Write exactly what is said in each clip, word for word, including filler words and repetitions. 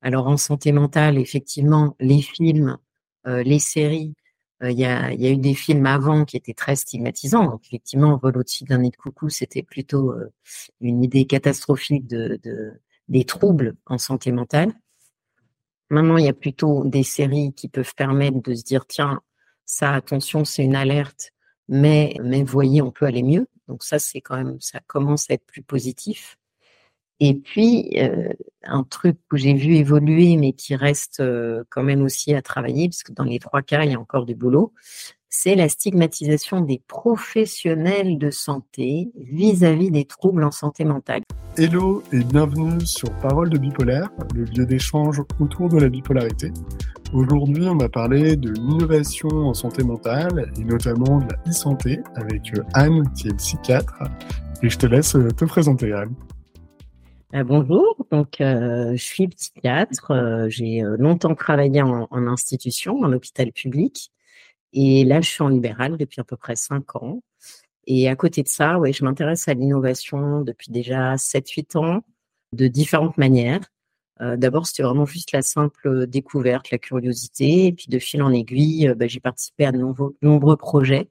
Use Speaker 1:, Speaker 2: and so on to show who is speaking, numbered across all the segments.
Speaker 1: Alors en santé mentale, effectivement, les films, euh, les séries, euh, il y a, il y a eu des films avant qui étaient très stigmatisants. Donc effectivement, Vol au-dessus d'un nid de coucou, c'était plutôt euh, une idée catastrophique de, de des troubles en santé mentale. Maintenant, il y a plutôt des séries qui peuvent permettre de se dire, tiens, ça, attention, c'est une alerte, mais, mais voyez, on peut aller mieux. Donc ça, c'est quand même, ça commence à être plus positif. Et puis, euh, un truc que j'ai vu évoluer, mais qui reste euh, quand même aussi à travailler, parce que dans les trois cas, il y a encore du boulot, c'est la stigmatisation des professionnels de santé vis-à-vis des troubles en santé mentale.
Speaker 2: Hello et bienvenue sur Parole de Bipolaire, le lieu d'échange autour de la bipolarité. Aujourd'hui, on va parler de l'innovation en santé mentale et notamment de la e-santé avec Anne qui est psychiatre. Et je te laisse te présenter, Anne.
Speaker 1: Euh, bonjour, donc euh, je suis psychiatre, euh, j'ai longtemps travaillé en, en institution, en hôpital public, et là je suis en libéral depuis à peu près cinq ans. Et à côté de ça, ouais, je m'intéresse à l'innovation depuis déjà sept huit ans, de différentes manières. Euh, d'abord, c'était vraiment juste la simple découverte, la curiosité, et puis de fil en aiguille, euh, bah, j'ai participé à de nombreux, nombreux projets,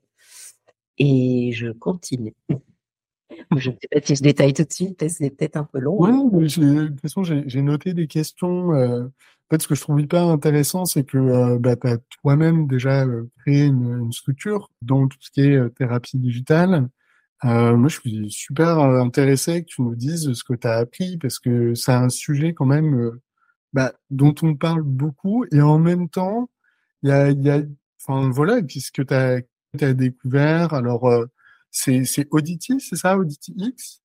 Speaker 1: et je continue. Je ne sais pas si je détaille tout de suite, parce que c'est peut-être un peu long.
Speaker 2: Oui, mais j'ai, de toute façon, j'ai, j'ai noté des questions. Euh, en fait, ce que je trouve hyper intéressant, c'est que euh, bah, tu as toi-même déjà euh, créé une, une structure dans tout ce qui est euh, thérapie digitale. Euh, moi, je suis super euh, intéressé que tu nous dises ce que tu as appris, parce que c'est un sujet quand même euh, bah, dont on parle beaucoup, et en même temps, il y a, il y a, enfin voilà, qu'est-ce que tu as découvert? Alors, euh, c'est, c'est Audity, c'est ça, Audity X?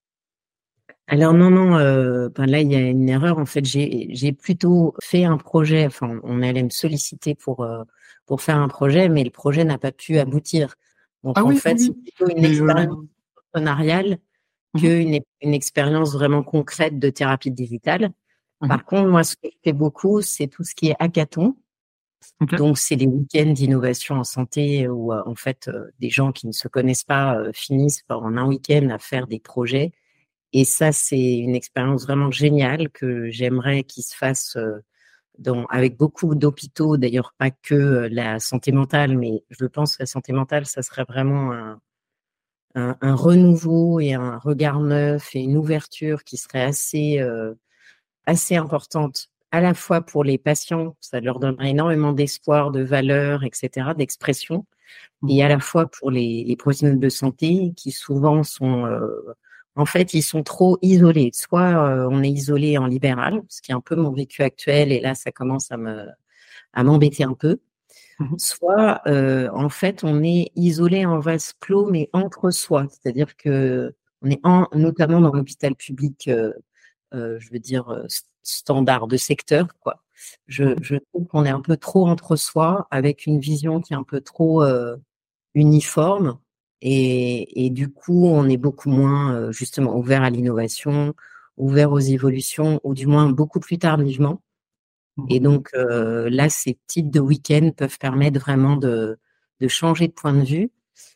Speaker 1: Alors non, non, euh, ben là il y a une erreur. En fait, j'ai j'ai plutôt fait un projet. Enfin, on allait me solliciter pour euh, pour faire un projet, mais le projet n'a pas pu aboutir. Donc
Speaker 2: Ah
Speaker 1: en
Speaker 2: oui,
Speaker 1: fait, c'est
Speaker 2: oui,
Speaker 1: plutôt une
Speaker 2: mais euh...
Speaker 1: expérience entrepreneuriale
Speaker 2: mhm,
Speaker 1: qu'une une expérience vraiment concrète de thérapie digitale.
Speaker 2: mhm,
Speaker 1: Par contre, moi, ce que je fais beaucoup, c'est tout ce qui est hackathon.
Speaker 2: ok.
Speaker 1: Donc, c'est des week-ends d'innovation en santé où, euh, en fait, euh, des gens qui ne se connaissent pas euh, finissent par, en un week-end à faire des projets. Et ça, c'est une expérience vraiment géniale que j'aimerais qu'il se fasse euh, dans, avec beaucoup d'hôpitaux, d'ailleurs pas que euh, la santé mentale, mais je pense que la santé mentale, ça serait vraiment un, un, un renouveau et un regard neuf et une ouverture qui serait assez, euh, assez importante, à la fois pour les patients, ça leur donnerait énormément d'espoir, de valeur, et cetera, d'expression, et à la fois pour les, les professionnels de santé qui souvent sont, euh, en fait, ils sont trop isolés. Soit euh, on est isolé en libéral, ce qui est un peu mon vécu actuel, et là ça commence à me à m'embêter un peu.
Speaker 2: Mhm.
Speaker 1: Soit euh, en fait on est isolé en vase clos, mais entre soi, c'est-à-dire que on est en, notamment dans l'hôpital public, euh, euh, je veux dire euh, standard de secteur, quoi. Je, je trouve qu'on est un peu trop entre soi, avec une vision qui est un peu trop euh, uniforme, et, et du coup on est beaucoup moins euh, justement ouvert à l'innovation, ouvert aux évolutions, ou du moins beaucoup plus tardivement. Et
Speaker 2: Mhm.
Speaker 1: donc euh, là, ces types de week-ends peuvent permettre vraiment de, de changer de point de vue.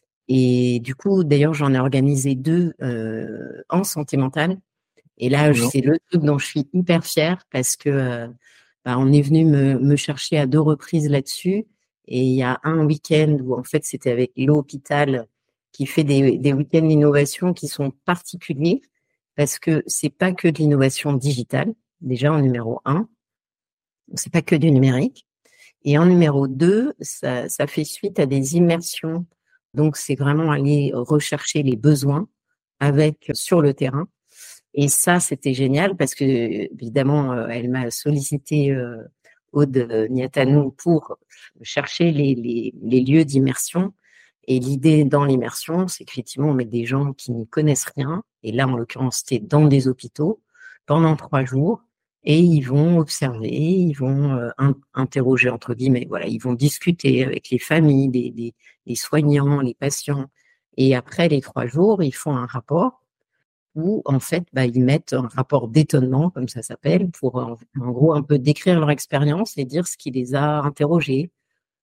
Speaker 1: Et du coup, d'ailleurs, j'en ai organisé deux euh, en santé mentale. Et là,
Speaker 2: Trop bien.
Speaker 1: c'est le truc dont je suis hyper fière, parce que euh, bah, on est venu me, me chercher à deux reprises là-dessus. Et il y a un week-end où en fait c'était avec l'hôpital qui fait des, des week-ends d'innovation qui sont particuliers, parce que c'est pas que de l'innovation digitale, déjà en numéro un, c'est pas que du numérique. Et en numéro deux, ça, ça fait suite à des immersions. Donc c'est vraiment aller rechercher les besoins avec sur le terrain. Et ça, c'était génial parce que, évidemment, euh, elle m'a sollicité, euh, Aude euh, Niatanou, pour chercher les, les, les lieux d'immersion. Et l'idée dans l'immersion, c'est qu'effectivement, on met des gens qui n'y connaissent rien. Et là, en l'occurrence, c'était dans des hôpitaux pendant trois jours. Et ils vont observer, ils vont euh, in- interroger, entre guillemets, voilà, ils vont discuter avec les familles, les, les, les soignants, les patients. Et après les trois jours, ils font un rapport où en fait, bah, ils mettent un rapport d'étonnement, comme ça s'appelle, pour en, en gros un peu décrire leur expérience et dire ce qui les a interrogés,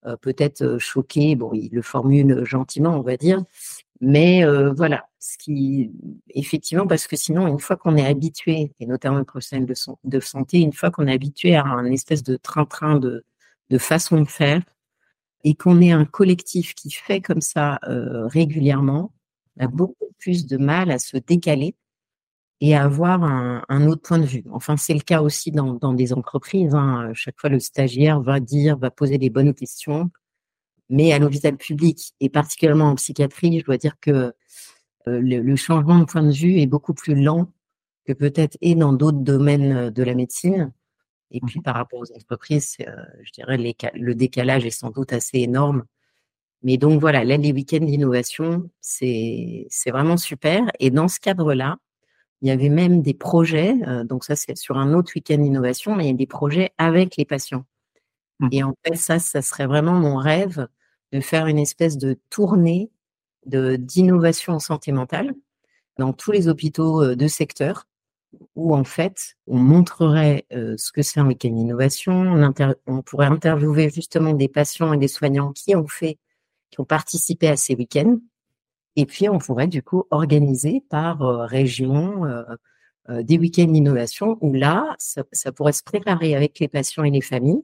Speaker 1: euh, peut-être euh, choqué. Bon, il le formule gentiment, on va dire. Mais euh, voilà, ce qui effectivement, parce que sinon, une fois qu'on est habitué, et notamment le professionnel de, son, de santé, une fois qu'on est habitué à un espèce de train-train de, de façon de faire, et qu'on est un collectif qui fait comme ça euh, régulièrement, on a beaucoup plus de mal à se décaler et à avoir un, un autre point de vue. Enfin, c'est le cas aussi dans, dans des entreprises. Hein. Chaque fois, le stagiaire va dire, va poser les bonnes questions. Mais à l'hôpital public, et particulièrement en psychiatrie, je dois dire que euh, le, le changement de point de vue est beaucoup plus lent que peut-être et dans d'autres domaines de la médecine. Et puis par rapport aux entreprises, euh, je dirais les, le décalage est sans doute assez énorme. Mais donc voilà, là, les week-ends d'innovation, c'est c'est vraiment super. Et dans ce cadre-là, il y avait même des projets, euh, donc ça c'est sur un autre week-end d'innovation, mais il y a des projets avec les patients. Et en fait, ça, ça serait vraiment mon rêve de faire une espèce de tournée de d'innovation en santé mentale dans tous les hôpitaux euh, de secteur où en fait, on montrerait euh, ce que c'est un week-end d'innovation. On, inter- on pourrait interviewer justement des patients et des soignants qui ont fait, qui ont participé à ces week-ends. Et puis, on pourrait du coup organiser par euh, région euh, euh, des week-ends d'innovation où là, ça, ça pourrait se préparer avec les patients et les familles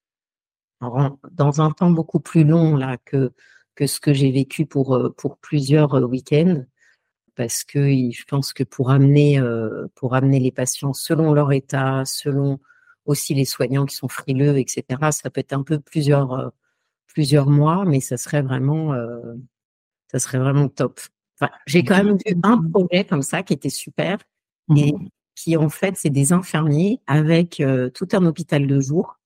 Speaker 1: en- dans un temps beaucoup plus long là que que ce que j'ai vécu pour euh, pour plusieurs euh, week-ends parce que il- je pense que pour amener euh, pour amener les patients selon leur état, selon aussi les soignants qui sont frileux, et cetera. Ça peut être un peu plusieurs euh, plusieurs mois, mais ça serait vraiment euh, ça serait vraiment top. Enfin, j'ai quand même vu un projet comme ça qui était super et qui en fait c'est des infirmiers avec euh, tout un hôpital de jour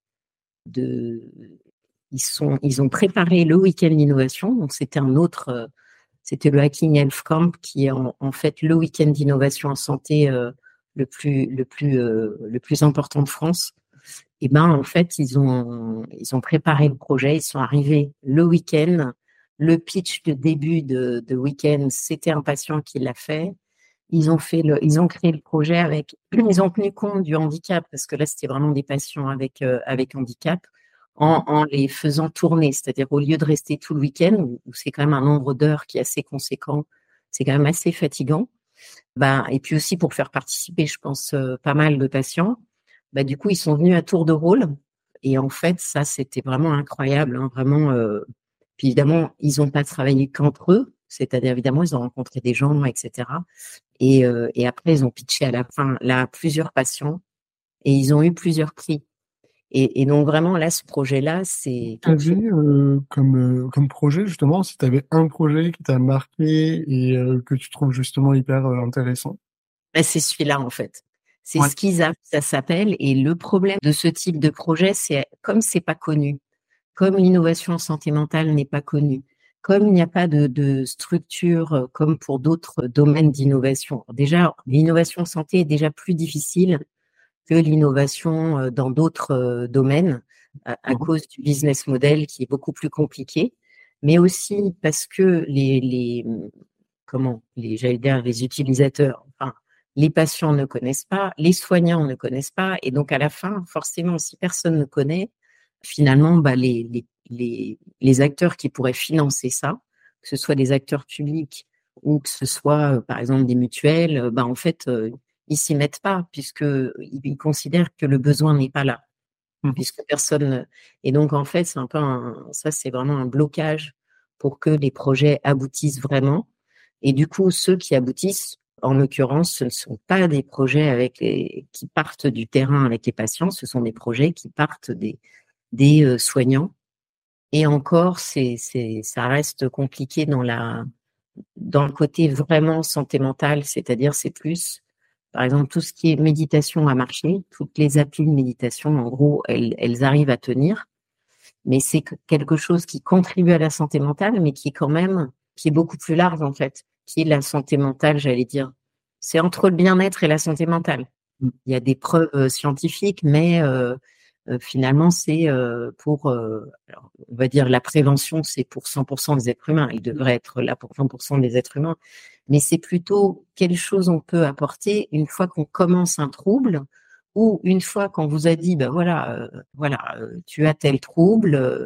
Speaker 1: de ils sont, ils ont préparé le week-end d'innovation. Donc, c'était un autre, euh, c'était le Hacking Health Camp qui est en, en fait le week-end d'innovation en santé euh, le plus, le plus, euh, le plus important de France. Et ben, en fait, ils ont, ils ont préparé le projet. Ils sont arrivés le week-end. Le pitch de début de, de week-end, c'était un patient qui l'a fait. Ils ont fait le, ils ont créé le projet avec, ils ont tenu compte du handicap parce que là, c'était vraiment des patients avec, euh, avec handicap en, en les faisant tourner. C'est-à-dire, au lieu de rester tout le week-end, où, où c'est quand même un nombre d'heures qui est assez conséquent, c'est quand même assez fatigant. Bah, et puis aussi pour faire participer, je pense, euh, pas mal de patients. Bah, du coup, ils sont venus à tour de rôle. Et en fait, ça, c'était vraiment incroyable, hein, vraiment. Euh, puis évidemment, ils n'ont pas travaillé qu'entre eux. C'est-à-dire, évidemment, ils ont rencontré des gens, et cetera. Et, euh, et après, ils ont pitché à la fin là plusieurs patients et ils ont eu plusieurs prix. Et, et donc vraiment là, ce projet-là, c'est
Speaker 2: Tu
Speaker 1: quelque chose.
Speaker 2: avais euh, comme, euh, comme projet, justement, si tu avais un projet qui t'a marqué et euh, que tu trouves justement hyper euh, intéressant.
Speaker 1: Ben, c'est celui-là en fait. C'est
Speaker 2: Ouais.
Speaker 1: Skiza, ça s'appelle. Et le problème de ce type de projet, c'est comme c'est pas connu, comme l'innovation en santé mentale n'est pas connue, comme il n'y a pas de, de structure euh, comme pour d'autres domaines d'innovation. Déjà, l'innovation en santé est déjà plus difficile que l'innovation euh, dans d'autres euh, domaines à, à
Speaker 2: Mhm.
Speaker 1: cause du business model qui est beaucoup plus compliqué, mais aussi parce que les, les comment les j'allais dire les utilisateurs, enfin les patients ne connaissent pas, les soignants ne connaissent pas, et donc à la fin, forcément, si personne ne connaît, finalement, bah, les, les, les, les acteurs qui pourraient financer ça, que ce soit des acteurs publics ou que ce soit, euh, par exemple, des mutuelles, euh, bah, en fait, euh, ils s'y mettent pas puisque ils considèrent que le besoin n'est pas là,
Speaker 2: Mhm.
Speaker 1: puisque personne. Et donc, en fait, c'est un peu un, ça, c'est vraiment un blocage pour que les projets aboutissent vraiment. Et du coup, ceux qui aboutissent, en l'occurrence, ce ne sont pas des projets avec les, qui partent du terrain avec les patients, ce sont des projets qui partent des, des euh, soignants. Et encore, c'est, c'est, ça reste compliqué dans la, dans le côté vraiment santé mentale, c'est-à-dire c'est plus, par exemple, tout ce qui est méditation à marcher, toutes les applis de méditation, en gros, elles, elles arrivent à tenir, mais c'est quelque chose qui contribue à la santé mentale, mais qui est quand même, qui est beaucoup plus large en fait, qui est la santé mentale, j'allais dire. C'est entre le bien-être et la santé mentale. Il y a des preuves euh, scientifiques, mais euh, euh, finalement, c'est euh, pour, euh, alors, on va dire, la prévention, c'est pour cent pour cent des êtres humains. Il devrait être là pour cent pour cent des êtres humains. Mais c'est plutôt quelle chose on peut apporter une fois qu'on commence un trouble ou une fois qu'on vous a dit, ben voilà, euh, voilà, euh, tu as tel trouble, euh,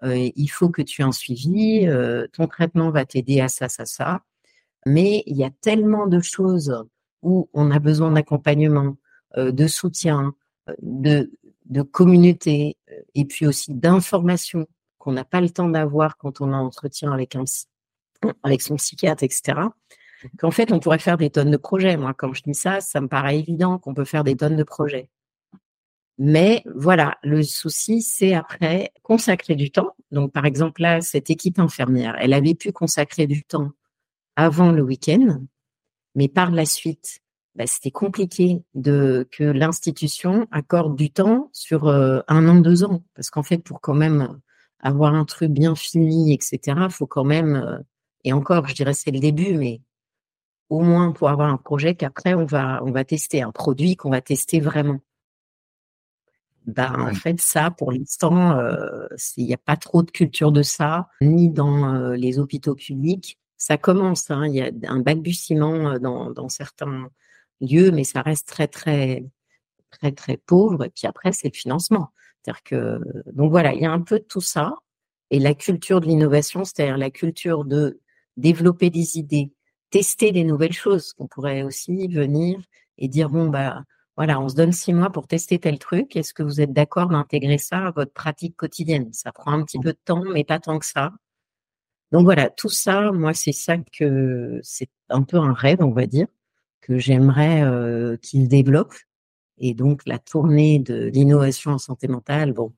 Speaker 1: euh, il faut que tu aies un suivi, euh, ton traitement va t'aider à ça, ça, ça. Mais il y a tellement de choses où on a besoin d'accompagnement, euh, de soutien, euh, de, de communauté, euh, et puis aussi d'informations qu'on n'a pas le temps d'avoir quand on a un entretien avec un psy- avec son psychiatre, et cetera. Qu'en fait, on pourrait faire des tonnes de projets. Moi, quand je dis ça, ça me paraît évident qu'on peut faire des tonnes de projets. Mais voilà, le souci, c'est après consacrer du temps. Donc, par exemple, là, cette équipe infirmière, elle avait pu consacrer du temps avant le week-end, mais par la suite, bah, c'était compliqué de que l'institution accorde du temps sur euh, un an, deux ans, parce qu'en fait, pour quand même avoir un truc bien fini, et cetera, faut quand même, euh, et encore, je dirais c'est le début, mais au moins pour avoir un projet qu'après on va on va tester, un produit qu'on va tester vraiment. Ben, en
Speaker 2: Ouais.
Speaker 1: fait, ça, pour l'instant, euh, il n'y a pas trop de culture de ça, ni dans euh, les hôpitaux publics. Ça commence, hein, il y a un balbutiement euh, dans, dans certains lieux, mais ça reste très, très, très, très pauvre. Et puis après, c'est le financement. C'est-à-dire que, donc voilà, il y a un peu de tout ça. Et la culture de l'innovation, c'est-à-dire la culture de développer des idées, tester des nouvelles choses, qu'on pourrait aussi venir et dire, bon, bah, voilà, on se donne six mois pour tester tel truc. Est-ce que vous êtes d'accord d'intégrer ça à votre pratique quotidienne? Ça prend un petit peu de temps, mais pas tant que ça. Donc voilà, tout ça, moi, c'est ça que c'est un peu un rêve, on va dire, que j'aimerais euh, qu'il développe. Et donc la tournée de l'innovation en santé mentale, bon.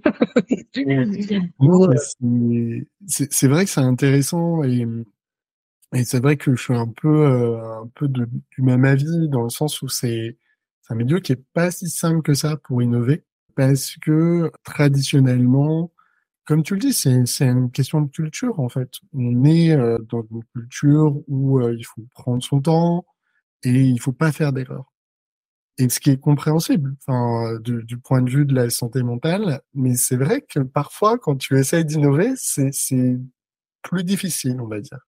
Speaker 2: Non,
Speaker 1: Ou,
Speaker 2: mais
Speaker 1: euh,
Speaker 2: c'est c'est c'est vrai que c'est intéressant et et c'est vrai que je suis un peu euh, un peu de, du même avis dans le sens où c'est c'est un milieu qui est pas si simple que ça pour innover parce que traditionnellement, comme tu le dis, c'est c'est une question de culture en fait. On est euh, dans une culture où euh, il faut prendre son temps et il faut pas faire d'erreurs. Et ce qui est compréhensible, enfin, du, du point de vue de la santé mentale, mais c'est vrai que parfois, quand tu essayes d'innover, c'est c'est plus difficile, on va dire.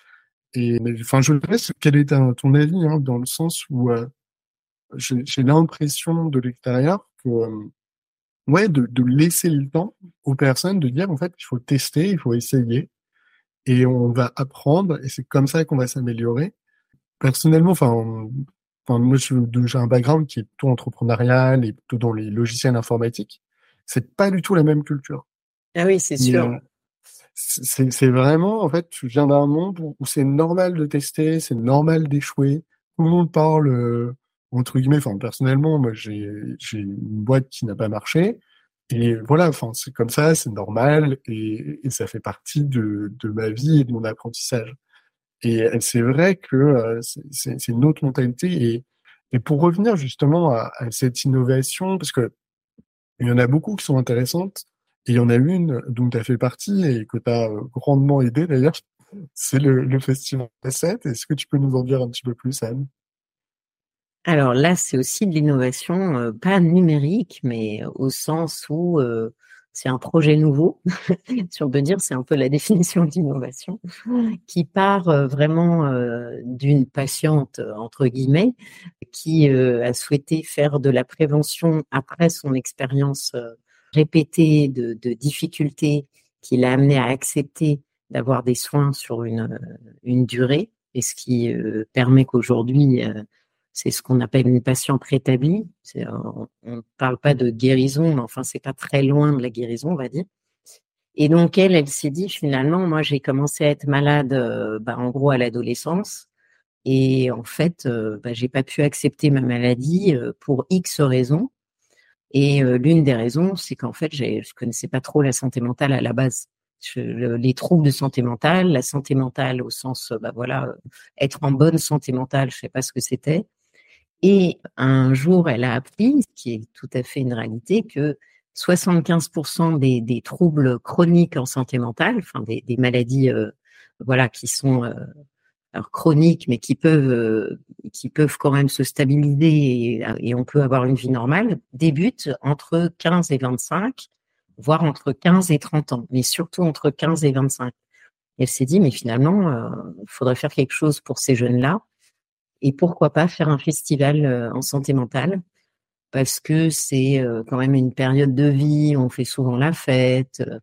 Speaker 2: Et mais, enfin, je sais pas quel est ton ton avis, hein, dans le sens où euh, j'ai j'ai l'impression de l'extérieur que euh, ouais, de, de laisser le temps aux personnes de dire en fait, il faut tester, il faut essayer, et on va apprendre, et c'est comme ça qu'on va s'améliorer. Personnellement, enfin, on- enfin, moi, je- de- j'ai un background qui est plutôt entrepreneurial et plutôt dans les logiciels informatiques. C'est pas du tout la même culture.
Speaker 1: ah oui, c'est
Speaker 2: Mais
Speaker 1: sûr.
Speaker 2: euh, c'est c'est vraiment, en fait, tu viens d'un monde où, où c'est normal de tester, c'est normal d'échouer. Tout le monde parle, euh, entre guillemets, enfin, personnellement, moi, j'ai j'ai une boîte qui n'a pas marché. Et voilà, enfin, c'est comme ça, c'est normal, et, et ça fait partie de, de ma vie et de mon apprentissage. Et euh, c'est vrai que euh, c'est c'est- c'est une autre mentalité. Et, et pour revenir justement à, à cette innovation, parce que il y en a beaucoup qui sont intéressantes, et il y en a une dont tu as fait partie et que tu as grandement aidé d'ailleurs, c'est le, le Festival sept. Est-ce que tu peux nous en dire un petit peu plus, Anne?
Speaker 1: Alors là, c'est aussi de l'innovation, euh, pas numérique, mais au sens où euh, c'est un projet nouveau. Si on peut dire, c'est un peu la définition d'innovation, qui part euh, vraiment euh, d'une patiente, euh, entre guillemets, qui euh, a souhaité faire de la prévention après son expérience euh, répétée de, de difficultés qui l'a amené à accepter d'avoir des soins sur une, euh, une durée, et ce qui euh, permet qu'aujourd'hui, euh, c'est ce qu'on appelle une patiente rétablie. C'est, euh, on ne parle pas de guérison, mais enfin, c'est pas très loin de la guérison, on va dire. Et donc, elle, elle s'est dit, finalement, moi, j'ai commencé à être malade, euh, bah, en gros, à l'adolescence. Et en fait, euh, bah, j'ai pas pu accepter ma maladie euh, pour X raisons. Et euh, l'une des raisons, c'est qu'en fait, j'ai, je connaissais pas trop la santé mentale à la base. Je- le- les troubles de santé mentale, la santé mentale au sens, euh, bah voilà, euh, être en bonne santé mentale, je sais pas ce que c'était. Et un jour, elle a appris, ce qui est tout à fait une réalité, que soixante-quinze pour cent des, des troubles chroniques en santé mentale, enfin des, des maladies, euh, voilà, qui sont euh, alors chroniques, mais qui peuvent, euh, qui peuvent quand même se stabiliser et, et on peut avoir une vie normale, débutent entre quinze et vingt-cinq, voire entre quinze et trente ans, mais surtout entre quinze et vingt-cinq. Et elle s'est dit, mais finalement, euh, il faudrait faire quelque chose pour ces jeunes-là. Et pourquoi pas faire un festival euh, en santé mentale, parce que c'est euh, quand même une période de vie, on fait souvent la fête, euh,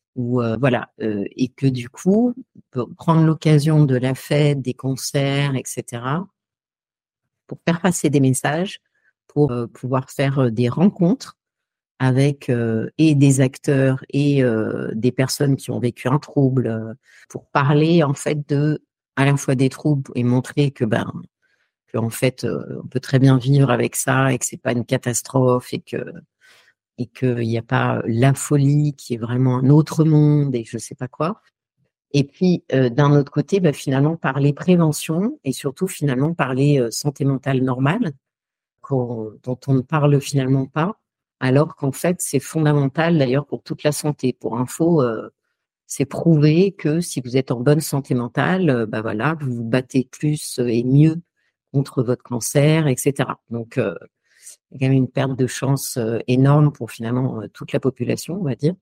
Speaker 1: ou euh, voilà, euh, et que du coup, pour prendre l'occasion de la fête, des concerts, et cetera, pour faire passer des messages, pour euh, pouvoir faire euh, des rencontres avec euh, et des acteurs et euh, des personnes qui ont vécu un trouble, euh, pour parler en fait de à la fois des troubles et montrer que ben que en fait euh, on peut très bien vivre avec ça et que c'est pas une catastrophe et que et qu'il n'y a pas la folie qui est vraiment un autre monde et je sais pas quoi. Et puis euh, d'un autre côté, bah, finalement parler prévention et surtout finalement parler euh, santé mentale normale qu'on- dont on ne parle finalement pas, alors qu'en fait c'est fondamental d'ailleurs pour toute la santé. Pour info, euh, c'est prouvé que si vous êtes en bonne santé mentale, euh, bah voilà, vous vous battez plus et mieux contre votre cancer, et cetera. Donc euh, il y a quand même une perte de chance euh, énorme pour finalement euh, toute la population, on va dire.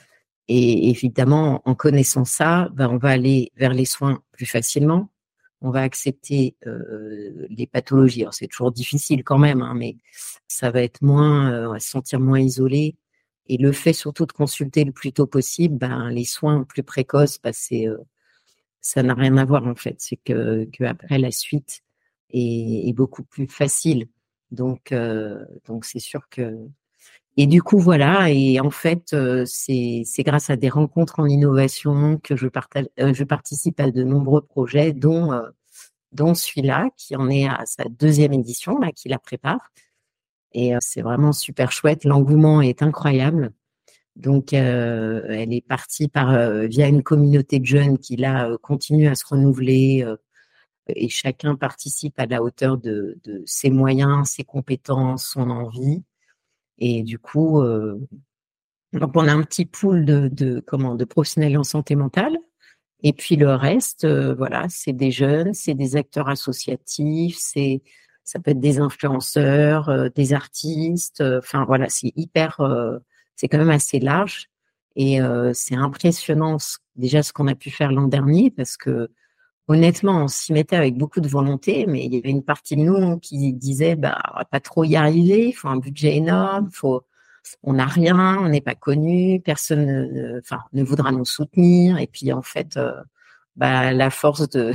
Speaker 1: Et évidemment, en connaissant ça, ben, on va aller vers les soins plus facilement. On va accepter euh, les pathologies. Alors, c'est toujours difficile quand même, hein, mais ça va être moins, euh, on va se sentir moins isolé. Et le fait surtout de consulter le plus tôt possible, ben, les soins plus précoces, ben, c'est, euh, ça n'a rien à voir en fait. C'est que, que après la suite est, est beaucoup plus facile. Donc, euh, donc c'est sûr que et du coup, voilà, et en fait, euh, c'est c'est grâce à des rencontres en innovation que je partage, euh, je participe à de nombreux projets, dont euh, dont celui-là, qui en est à sa deuxième édition, là, qui la prépare. Et euh, c'est vraiment super chouette. L'engouement est incroyable. Donc, euh, elle est partie par euh, via une communauté de jeunes qui là euh, continue à se renouveler euh, et chacun participe à la hauteur de de ses moyens, ses compétences, son envie. Et du coup, euh, donc, on a un petit pool de, de comment de professionnels en santé mentale. Et puis le reste, euh, voilà, c'est des jeunes, c'est des acteurs associatifs, c'est ça peut être des influenceurs, euh, des artistes. euh, Enfin voilà, c'est hyper, euh, c'est quand même assez large. Et euh, c'est impressionnant ce- déjà ce qu'on a pu faire l'an dernier parce que honnêtement, on s'y mettait avec beaucoup de volonté, mais il y avait une partie de nous qui disait, bah, on va pas trop y arriver, il faut un budget énorme, faut on n'a rien, on n'est pas connu, personne ne, enfin, ne voudra nous soutenir. Et puis en fait, euh, bah, la force de,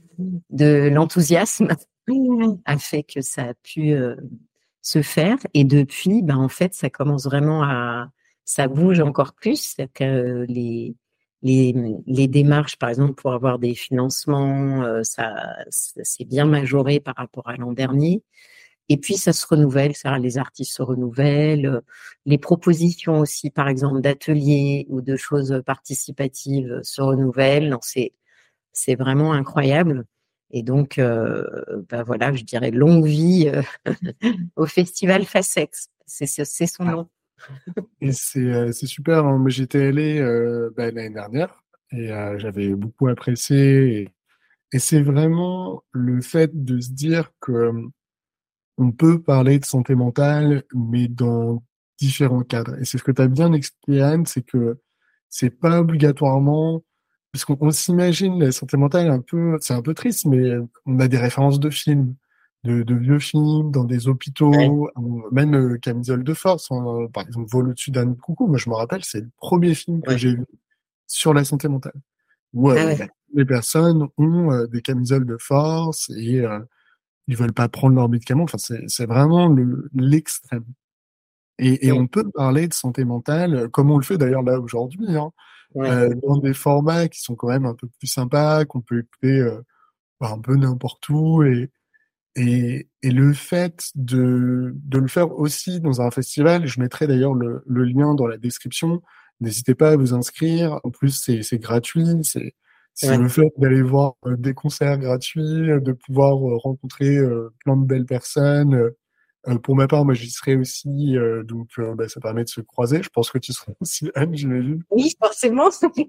Speaker 1: de l'enthousiasme a fait que ça a pu euh, se faire. Et depuis, bah, en fait, ça commence vraiment à, ça bouge encore plus. C'est-à-dire que les, les, les démarches, par exemple, pour avoir des financements, euh, ça, c'est bien majoré par rapport à l'an dernier. Et puis, ça se renouvelle, ça, les artistes se renouvellent, euh, les propositions aussi, par exemple, d'ateliers ou de choses participatives se renouvellent. Donc, c'est, c'est vraiment incroyable. Et donc, euh, bah voilà, je dirais longue vie euh, au Festival Facex. C'est, c'est, c'est son nom.
Speaker 2: Et c'est euh, c'est super, hein. Moi, j'étais allé euh, bah, l'année dernière et euh, j'avais beaucoup apprécié. Et, et c'est vraiment le fait de se dire que euh, on peut parler de santé mentale, mais dans différents cadres. Et c'est ce que tu as bien expliqué, Anne, c'est que c'est pas obligatoirement, parce qu'on on s'imagine la santé mentale un peu, c'est un peu triste, mais on a des références de films, de, de vieux films, dans des
Speaker 1: Ouais.
Speaker 2: hôpitaux, ou même euh, Camisole de force, hein, par exemple, Vol au-dessus d'un nid de coucou. Moi, je me rappelle, c'est le premier film que
Speaker 1: Ouais.
Speaker 2: j'ai vu sur la santé mentale, où
Speaker 1: Ah
Speaker 2: euh,
Speaker 1: ouais.
Speaker 2: bah, les personnes ont euh, des camisoles de force et euh, ils veulent pas prendre leurs médicaments. Enfin, c'est c'est vraiment le l'extrême. Et, et
Speaker 1: Mm.
Speaker 2: on peut parler de santé mentale, euh, comme on le fait d'ailleurs là aujourd'hui, hein,
Speaker 1: Ouais.
Speaker 2: euh, dans des formats qui sont quand même un peu plus sympas, qu'on peut écouter euh, bah, un peu n'importe où. Et, et, et le fait de, de le faire aussi dans un festival, je mettrai d'ailleurs le, le lien dans la description. N'hésitez pas à vous inscrire. En plus, c'est c'est gratuit. C'est c'est
Speaker 1: Ouais.
Speaker 2: le fait d'aller voir euh, des concerts gratuits, euh, de pouvoir euh, rencontrer euh, plein de belles personnes. Euh, euh, pour ma part, moi, j'y serai aussi, euh, donc euh, bah, ça permet de se croiser. Je pense que tu seras aussi, Anne, j'imagine.
Speaker 1: Oui, forcément.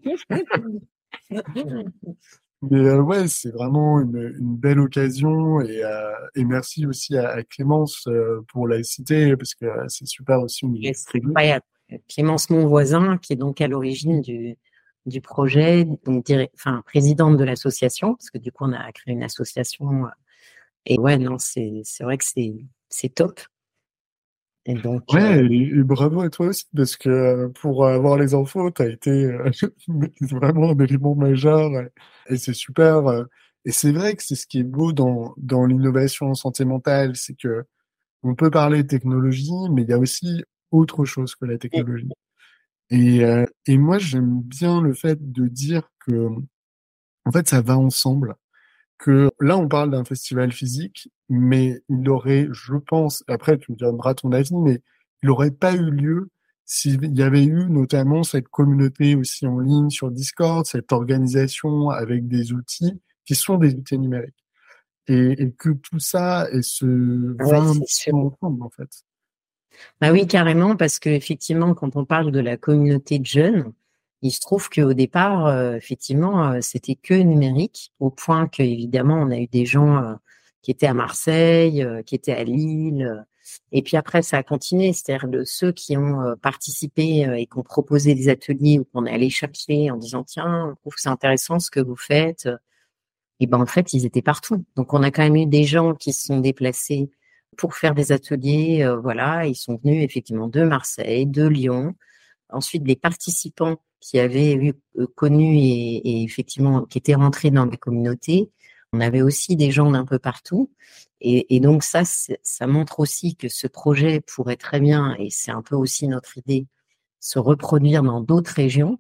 Speaker 2: Mais euh, ouais, c'est vraiment une, une belle occasion et, euh, et merci aussi à, à Clémence euh, pour la citer parce que euh, c'est super aussi au niveau
Speaker 1: Et
Speaker 2: du
Speaker 1: c'est
Speaker 2: projet.
Speaker 1: incroyable. Clémence, mon voisin, qui est donc à l'origine du, du projet, donc dir- enfin présidente de l'association, parce que du coup on a créé une association. euh, Et ouais, non, c'est c'est vrai que c'est c'est top. Et donc, euh,
Speaker 2: Ouais, et, et bravo à toi aussi, parce que euh, pour avoir les infos, t'as été euh, vraiment un élément majeur, euh, et c'est super. euh, Et c'est vrai que c'est ce qui est beau dans, dans l'innovation en santé mentale, c'est que on peut parler de technologie, mais il y a aussi autre chose que la technologie. Et, euh, et moi, j'aime bien le fait de dire que, en fait, ça va ensemble. Que là, on parle d'un festival physique, mais il aurait, je pense, après tu me donneras ton avis, mais il n'aurait pas eu lieu s'il y avait eu notamment cette communauté aussi en ligne sur Discord, cette organisation avec des outils qui sont des outils numériques. Et, et que tout ça et se va
Speaker 1: ouais,
Speaker 2: un
Speaker 1: c'est
Speaker 2: petit
Speaker 1: sûr.
Speaker 2: peu ensemble, en fait.
Speaker 1: Bah oui, carrément, parce que effectivement, quand on parle de la communauté de jeunes, il se trouve qu'au départ, euh, effectivement, euh, c'était que numérique, au point que évidemment, on a eu des gens euh, qui étaient à Marseille, euh, qui étaient à Lille, euh, et puis après, ça a continué. C'est-à-dire de ceux qui ont euh, participé euh, et qui ont proposé des ateliers ou qu'on est allé chercher en disant tiens, on trouve que c'est intéressant ce que vous faites. Et ben en fait, ils étaient partout. Donc on a quand même eu des gens qui se sont déplacés pour faire des ateliers, euh, voilà, ils sont venus effectivement de Marseille, de Lyon. Ensuite, des participants qui avaient eu, euh, connu et, et effectivement qui étaient rentrés dans des communautés. On avait aussi des gens d'un peu partout. Et, et donc ça, ça montre aussi que ce projet pourrait très bien, et c'est un peu aussi notre idée, se reproduire dans d'autres régions.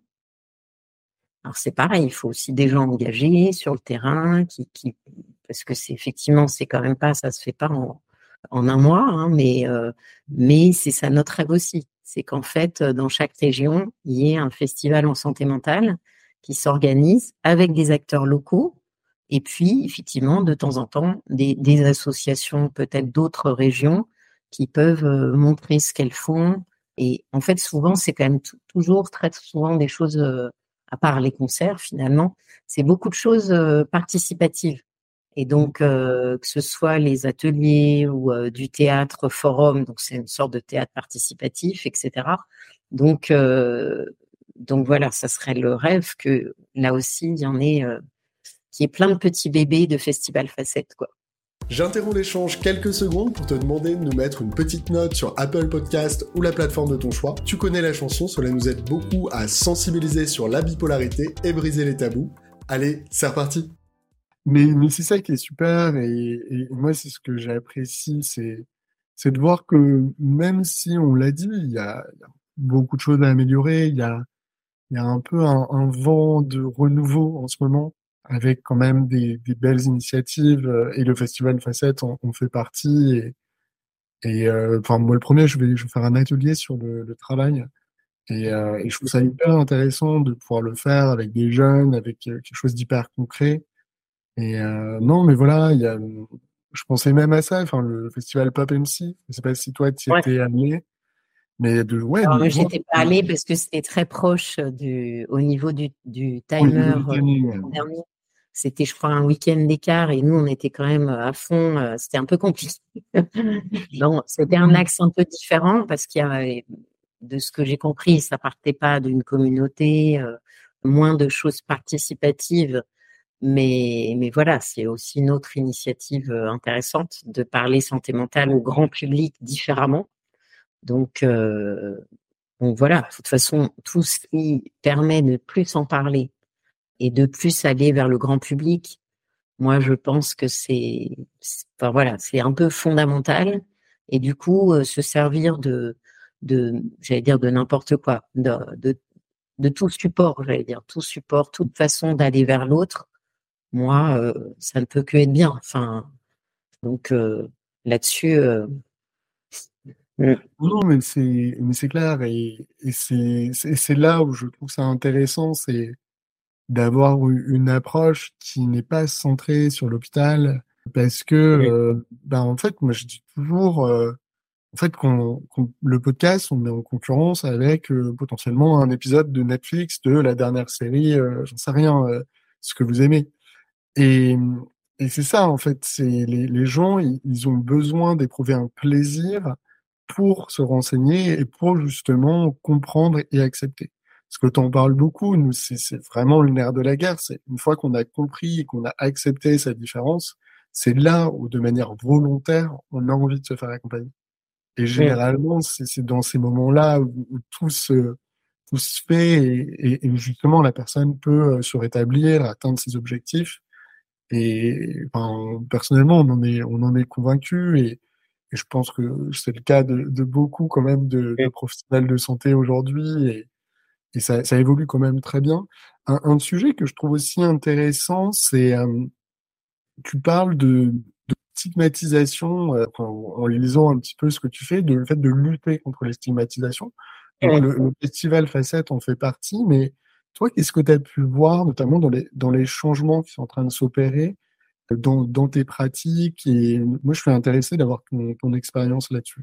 Speaker 1: Alors c'est pareil, il faut aussi des gens engagés sur le terrain, qui, qui parce que c'est effectivement, c'est quand même pas, ça se fait pas en, en un mois, hein, mais euh, mais c'est ça notre rêve aussi, c'est qu'en fait dans chaque région il y ait un festival en santé mentale qui s'organise avec des acteurs locaux et puis effectivement de temps en temps des, des associations peut-être d'autres régions qui peuvent euh, montrer ce qu'elles font et en fait souvent c'est quand même t- toujours très souvent des choses euh, à part les concerts finalement, c'est beaucoup de choses euh, participatives. Et donc, euh, que ce soit les ateliers ou euh, du théâtre forum, donc c'est une sorte de théâtre participatif, et cetera. Donc, euh, donc voilà, ça serait le rêve que là aussi, il y en ait, euh, qu'il y ait plein de petits bébés de Festival Facette, quoi.
Speaker 3: J'interromps l'échange quelques secondes pour te demander de nous mettre une petite note sur Apple Podcast ou la plateforme de ton choix. Tu connais la chanson, cela nous aide beaucoup à sensibiliser sur la bipolarité et briser les tabous. Allez, c'est reparti.
Speaker 2: Mais, mais c'est ça qui est super et, et moi c'est ce que j'apprécie, c'est c'est de voir que même si on l'a dit, il y a, il y a beaucoup de choses à améliorer, il y a il y a un peu un, un vent de renouveau en ce moment avec quand même des, des belles initiatives euh, et le festival Facette en, en fait partie et et euh, enfin moi le premier je vais je vais faire un atelier sur le, le travail et, euh, et je trouve ça hyper intéressant de pouvoir le faire avec des jeunes avec euh, quelque chose d'hyper concret. Et euh, non, mais voilà, il y a, je pensais même à ça, enfin le festival Pop M C. Je sais pas si toi tu y
Speaker 1: Ouais.
Speaker 2: étais amené, mais de ouais
Speaker 1: Alors
Speaker 2: de
Speaker 1: moi,
Speaker 2: voir
Speaker 1: j'étais pas allée parce que c'était très proche du, au niveau du, du
Speaker 2: au niveau
Speaker 1: timer
Speaker 2: du
Speaker 1: euh,
Speaker 2: timing.
Speaker 1: l'an dernier. C'était, je crois, un week-end d'écart et nous, on était quand même à fond. euh, C'était un peu compliqué. Non, c'était un axe un peu différent parce qu'il y a, de ce que j'ai compris, ça partait pas d'une communauté, euh, moins de choses participatives. Mais, mais voilà, c'est aussi une autre initiative euh, intéressante de parler santé mentale au grand public différemment. Donc, euh, donc voilà, de toute façon, tout ce qui permet de plus en parler et de plus aller vers le grand public, moi, je pense que c'est, c'est- enfin voilà, c'est un peu fondamental. Et du coup, euh, se servir de, de, j'allais dire de n'importe quoi, de, de, de tout support, j'allais dire, tout support, toute façon d'aller vers l'autre. Moi, euh, ça ne peut que être bien. Enfin, donc euh, là-dessus, euh, mm,
Speaker 2: Non, mais c'est mais c'est clair et, et c'est c'est c'est là où je trouve ça intéressant, c'est d'avoir eu une approche qui n'est pas centrée sur l'hôpital parce que
Speaker 1: mm,
Speaker 2: euh, ben en fait moi je dis toujours euh, en fait qu'on qu'on- le podcast on met en concurrence avec euh, potentiellement un épisode de Netflix de la dernière série euh, j'en sais rien euh, ce que vous aimez et et c'est ça en fait c'est les les gens ils, ils ont besoin d'éprouver un plaisir pour se renseigner et pour justement comprendre et accepter. Parce que t'en parles beaucoup, nous, c'est c'est vraiment le nerf de la guerre. C'est une fois qu'on a compris et qu'on a accepté cette différence, c'est là où, de manière volontaire, on a envie de se faire accompagner. Et généralement, c'est, c'est dans ces moments-là où, où tout se, tout se fait et, et, et justement la personne peut se rétablir, atteindre ses objectifs. Et enfin, personnellement, on en est, on en est convaincu et, et je pense que c'est le cas de, de beaucoup quand même de, de professionnels de santé aujourd'hui et, et ça, ça évolue quand même très bien. Un, un sujet que je trouve aussi intéressant, c'est euh, tu parles de, de stigmatisation, euh, en, en lisant un petit peu ce que tu fais, de le fait de lutter contre les stigmatisations. Donc le, le festival Facette en fait partie, mais toi, qu'est-ce que tu as pu voir, notamment dans les dans les changements qui sont en train de s'opérer dans dans tes pratiques? Et moi, je suis intéressé d'avoir ton, ton expérience là-dessus.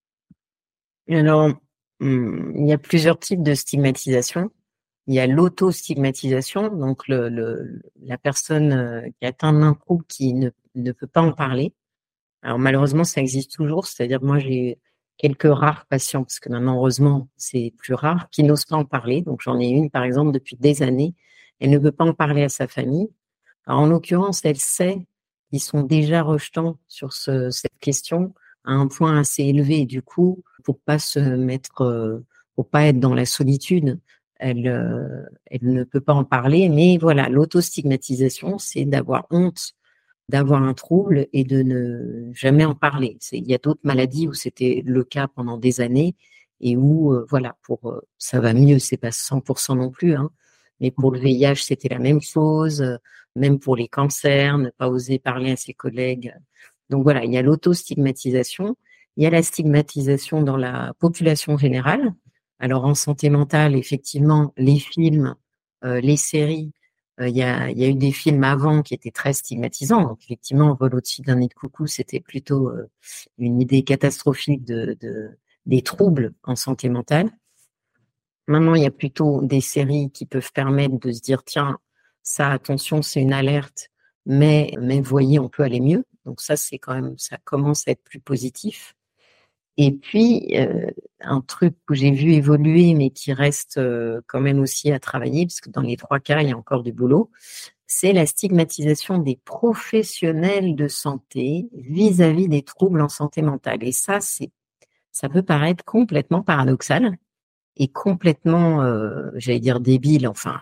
Speaker 1: Alors, hum, il y a plusieurs types de stigmatisation. Il y a l'auto-stigmatisation, donc le, le, la personne euh, qui atteint un trouble qui ne, ne peut pas en parler. Alors malheureusement, ça existe toujours, c'est-à-dire que moi j'ai quelques rares patients, parce que maintenant heureusement c'est plus rare, qui n'osent pas en parler. Donc j'en ai une par exemple depuis des années, elle ne veut pas en parler à sa famille. Alors, en l'occurrence, elle sait qu'ils sont déjà rejetants sur ce, cette question à un point assez élevé. Et du coup, pour pas se mettre, euh, pour pas être dans la solitude, elle, euh, elle ne peut pas en parler. Mais voilà, l'autostigmatisation, c'est d'avoir honte d'avoir un trouble et de ne jamais en parler. C'est, il y a d'autres maladies où c'était le cas pendant des années et où, euh, voilà, pour euh, ça va mieux, c'est pas cent pour cent non plus, hein, mais pour le V I H, c'était la même chose, euh, même pour les cancers, ne pas oser parler à ses collègues. Donc voilà, il y a l'autostigmatisation, il y a la stigmatisation dans la population générale. Alors en santé mentale, effectivement, les films, euh, les séries, euh, il y a, il y a eu des films avant qui étaient très stigmatisants. Donc effectivement, Vol au-dessus d'un nid de coucou, c'était plutôt euh, une idée catastrophique de, de des troubles en santé mentale. Maintenant, il y a plutôt des séries qui peuvent permettre de se dire, tiens, ça, attention, c'est une alerte, mais, mais voyez, on peut aller mieux. Donc ça, c'est quand même, ça commence à être plus positif. Et puis, euh, un truc que j'ai vu évoluer, mais qui reste euh, quand même aussi à travailler, parce que dans les trois cas, il y a encore du boulot, c'est la stigmatisation des professionnels de santé vis-à-vis des troubles en santé mentale. Et ça, c'est, ça peut paraître complètement paradoxal et complètement, euh, j'allais dire débile, enfin,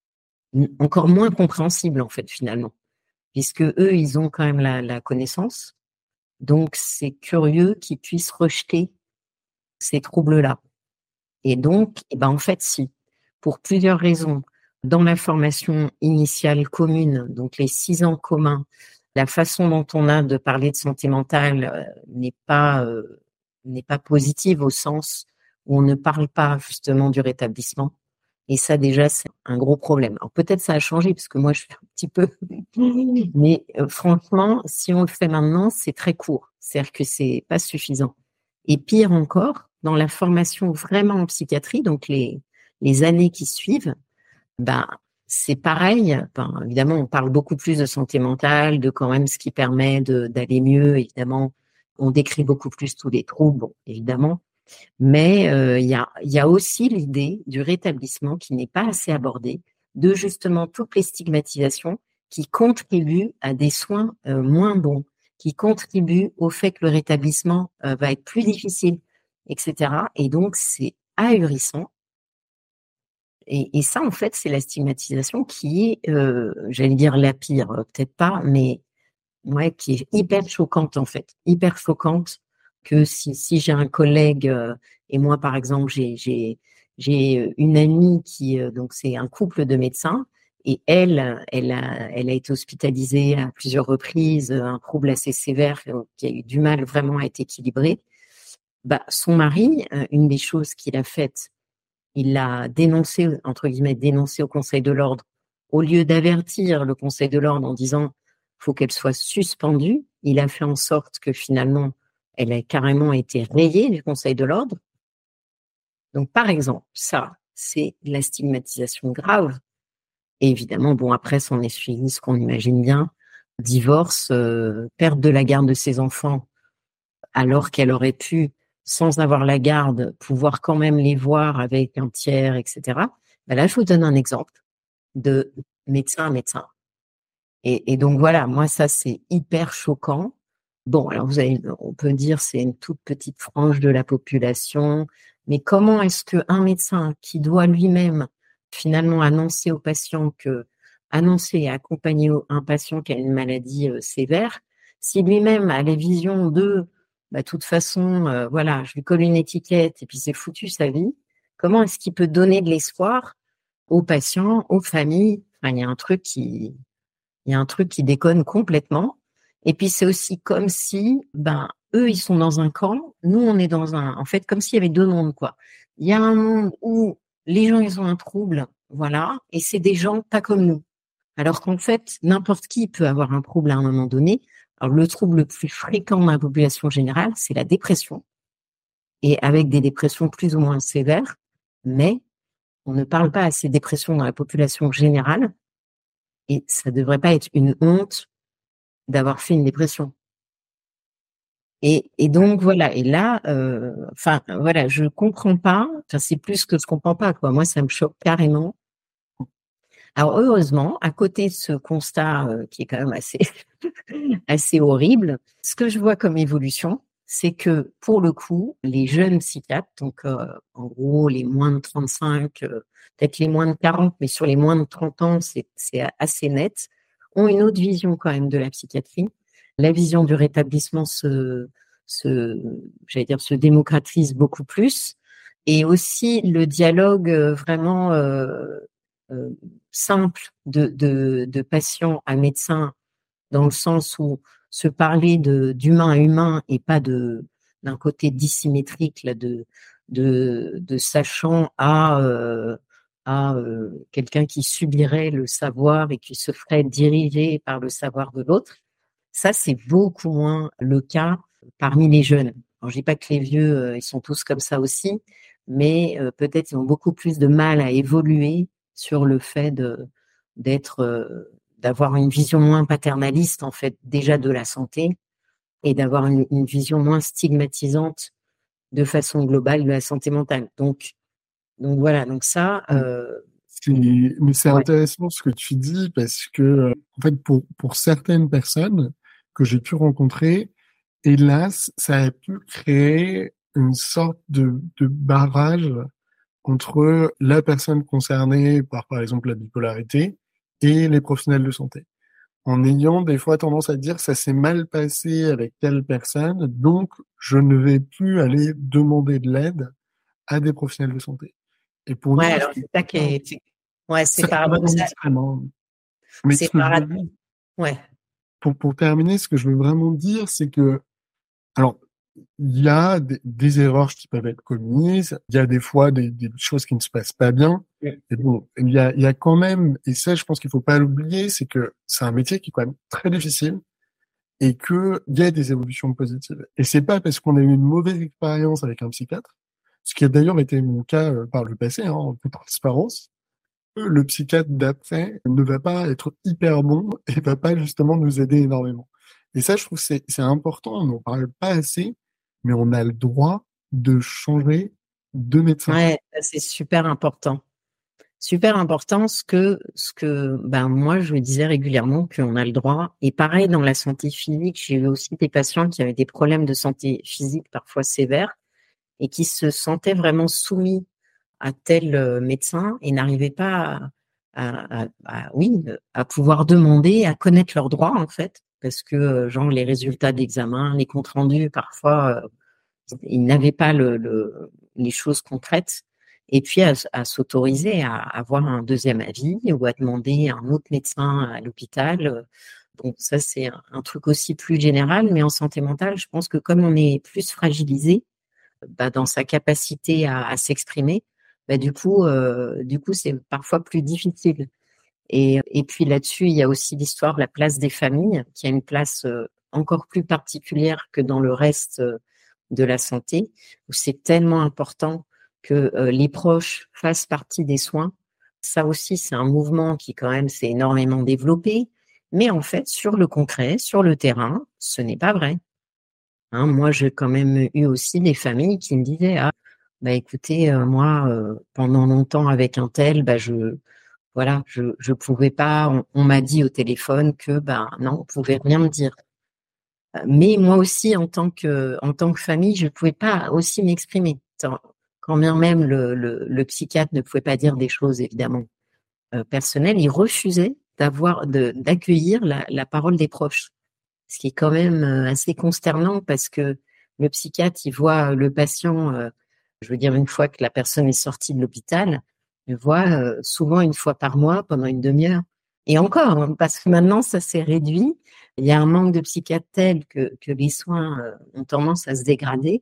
Speaker 1: encore moins compréhensible en fait finalement, puisque eux, ils ont quand même la, la connaissance. Donc, c'est curieux qu'ils puissent rejeter ces troubles-là. Et donc, eh ben, en fait, si, pour plusieurs raisons, dans la formation initiale commune, donc les six ans communs, la façon dont on a de parler de santé mentale euh, n'est pas euh, n'est pas positive au sens où on ne parle pas justement du rétablissement. Et ça, déjà, c'est un gros problème. Alors peut-être ça a changé parce que moi, je fais un petit peu, mais euh, franchement, si on le fait maintenant, c'est très court. C'est-à-dire que c'est pas suffisant. Et pire encore, dans la formation vraiment en psychiatrie, donc les les années qui suivent, ben c'est pareil. Ben, évidemment, on parle beaucoup plus de santé mentale, de quand même ce qui permet de d'aller mieux. Évidemment, on décrit beaucoup plus tous les troubles, bon, évidemment. Mais euh, il y a il y a aussi l'idée du rétablissement qui n'est pas assez abordée, de justement toutes les stigmatisations qui contribuent à des soins euh, moins bons, qui contribuent au fait que le rétablissement euh, va être plus difficile, et cetera. Et donc c'est ahurissant. Et, et ça, en fait, c'est la stigmatisation qui est, euh, j'allais dire la pire, euh, peut-être pas, mais ouais, qui est hyper choquante en fait, hyper choquante que si si j'ai un collègue euh, et moi par exemple j'ai j'ai j'ai une amie qui euh, donc c'est un couple de médecins et elle elle a elle a été hospitalisée à plusieurs reprises, euh, un trouble assez sévère euh, qui a eu du mal vraiment à être équilibré. Bah son mari, euh, une des choses qu'il a faites, il l'a dénoncé entre guillemets dénoncé au Conseil de l'ordre au lieu d'avertir le Conseil de l'ordre en disant faut qu'elle soit suspendue. Il a fait en sorte que finalement, elle a carrément été rayée du Conseil de l'ordre. Donc, par exemple, ça, c'est de la stigmatisation grave. Et évidemment, bon, après, s'en est suivi ce qu'on imagine bien, divorce, euh, perte de la garde de ses enfants, alors qu'elle aurait pu, sans avoir la garde, pouvoir quand même les voir avec un tiers, et cetera. Ben là, je vous donne un exemple de médecin à médecin. Et, et donc voilà, moi ça c'est hyper choquant Bon, alors vous avez, on peut dire c'est une toute petite frange de la population, mais comment est-ce qu'un médecin qui doit lui-même finalement annoncer au patient que, annoncer et accompagner un patient qui a une maladie euh, sévère, si lui-même a la vision de, bah, de toute façon, euh, voilà, je lui colle une étiquette et puis c'est foutu sa vie, comment est-ce qu'il peut donner de l'espoir aux patients, aux familles? Enfin, il y a un truc qui, il y a un truc qui déconne complètement. Et puis c'est aussi comme si, ben, eux, ils sont dans un camp, nous, on est dans un, en fait, comme s'il y avait deux mondes, quoi. Il y a un monde où les gens, ils ont un trouble, voilà, et c'est des gens pas comme nous. Alors qu'en fait, n'importe qui peut avoir un trouble à un moment donné. Alors le trouble le plus fréquent dans la population générale, c'est la dépression, et avec des dépressions plus ou moins sévères, mais on ne parle pas assez de dépression dans la population générale, et ça devrait pas être une honte d'avoir fait une dépression. Et, et donc voilà. Et là, euh, enfin voilà, je comprends pas. Enfin, c'est plus que je comprends pas, quoi. Moi, ça me choque carrément. Alors heureusement, à côté de ce constat euh, qui est quand même assez assez horrible, ce que je vois comme évolution, c'est que pour le coup, les jeunes psychiatres, donc euh, en gros les moins de trente-cinq, euh, peut-être les moins de quarante, mais sur les moins de trente ans, c'est c'est assez net, ont une autre vision quand même de la psychiatrie. La vision du rétablissement se, se, j'allais dire, se démocratise beaucoup plus, et aussi le dialogue euh, vraiment euh, euh, simple de, de, de patient à médecin, dans le sens où se parler de d'humain à humain et pas de d'un côté dissymétrique là, de de de sachant à euh, à euh, quelqu'un qui subirait le savoir et qui se ferait diriger par le savoir de l'autre. Ça, c'est beaucoup moins le cas parmi les jeunes. Alors, je dis pas que les vieux, euh, ils sont tous comme ça aussi, mais euh, peut-être ils ont beaucoup plus de mal à évoluer sur le fait de d'être, euh, d'avoir une vision moins paternaliste en fait déjà de la santé, et d'avoir une, une vision moins stigmatisante de façon globale de la santé mentale. Donc, donc voilà. Donc ça, euh,
Speaker 2: C'est- mais c'est
Speaker 1: ouais,
Speaker 2: intéressant ce que tu dis parce que, euh, en fait, pour, pour certaines personnes que j'ai pu rencontrer, hélas, ça a pu créer une sorte de, de barrage entre la personne concernée par, par exemple, la bipolarité et les professionnels de santé. En ayant des fois tendance à dire ça s'est mal passé avec telle personne, donc je ne vais plus aller demander de l'aide à des professionnels de santé. Et pour
Speaker 1: ouais.
Speaker 2: nous,
Speaker 1: Alors c'est ça qui est, c'est- ouais, c'est
Speaker 2: ça va dans
Speaker 1: paradoxal.
Speaker 2: l'extrême, hein. Mais
Speaker 1: C'est
Speaker 2: ce que je veux
Speaker 1: paradoxal.
Speaker 2: dire,
Speaker 1: Ouais.
Speaker 2: pour, pour terminer, ce que je veux vraiment dire, c'est que, alors, il y a des, des erreurs qui peuvent être commises, il y a des fois des, des choses qui ne se passent pas bien.
Speaker 1: Ouais.
Speaker 2: Et bon, il y a, il y a quand même, et ça, je pense qu'il faut pas l'oublier, c'est que c'est un métier qui est quand même très difficile et que il y a des évolutions positives. Et c'est pas parce qu'on a eu une mauvaise expérience avec un psychiatre, ce qui a d'ailleurs été mon cas euh, par le passé, hein, en toute transparence, le psychiatre d'après ne va pas être hyper bon et va pas justement nous aider énormément. Et ça, je trouve que c'est c'est important, on n'en parle pas assez, mais on a le droit de changer de médecin.
Speaker 1: Ouais, ça, c'est super important. Super important, ce que, ce que, ben, moi, je disais régulièrement qu'on a le droit. Et pareil, dans la santé physique, j'ai eu aussi des patients qui avaient des problèmes de santé physique parfois sévères et qui se sentaient vraiment soumis à tel euh, médecin et n'arrivaient pas à, à, à- à- oui, à pouvoir demander, à connaître leurs droits, en fait. Parce que, euh, genre, les résultats d'examen, les comptes rendus, parfois, euh, ils n'avaient pas le, le, les choses concrètes, et puis à, à s'autoriser à avoir un deuxième avis ou à demander à un autre médecin à l'hôpital. Donc ça, c'est un, un truc aussi plus général, mais en santé mentale, je pense que comme on est plus fragilisé bah, dans sa capacité à, à s'exprimer, bah, du coup, euh, du coup, c'est parfois plus difficile. Et, et puis là-dessus, il y a aussi l'histoire de la place des familles, qui a une place euh, encore plus particulière que dans le reste euh, de la santé, où c'est tellement important que euh, les proches fassent partie des soins. Ça aussi, c'est un mouvement qui quand même s'est énormément développé, mais en fait, sur le concret, sur le terrain, ce n'est pas vrai. Hein, moi, j'ai quand même eu aussi des familles qui me disaient, ah, bah écoutez, euh, moi, euh, pendant longtemps avec un tel, bah je voilà, je je pouvais pas. On, on m'a dit au téléphone que ben non, on pouvait rien me dire. Mais moi aussi, en tant que, en tant que famille, je ne pouvais pas aussi m'exprimer. Quand bien même le, le, le psychiatre ne pouvait pas dire des choses évidemment euh, personnelles, il refusait d'avoir, de, d'accueillir la, la parole des proches. Ce qui est quand même assez consternant parce que le psychiatre, il voit le patient, euh, je veux dire, une fois que la personne est sortie de l'hôpital, il le voit euh, souvent une fois par mois pendant une demi-heure. Et encore, hein, parce que maintenant, ça s'est réduit. Il y a un manque de psychiatres tel que, que les soins euh, ont tendance à se dégrader.